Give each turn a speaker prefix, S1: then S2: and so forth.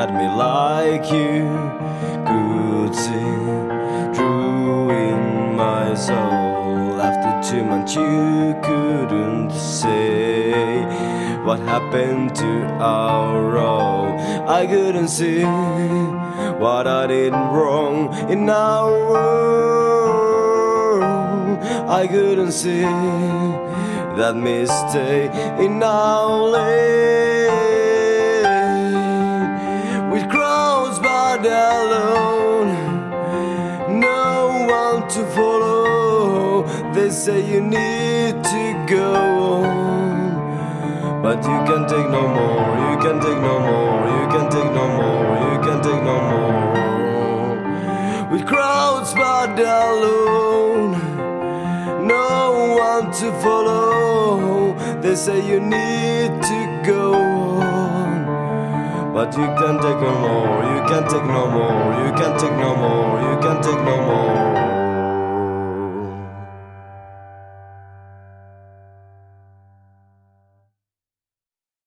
S1: at me like you could see through in my soul. After 2 months you couldn't say what happened to our role. I couldn't see what I did wrong in our world. I couldn't see that mistake in our lane. With crowds but alone, no one to follow. They say you need to go on, but you can take no more. You can take no more. You can take no more. You can take no more. With crowds but alone, no one to follow. They say you need to go on, but you can take no more. You can take no more. You can take no more. You can take no more.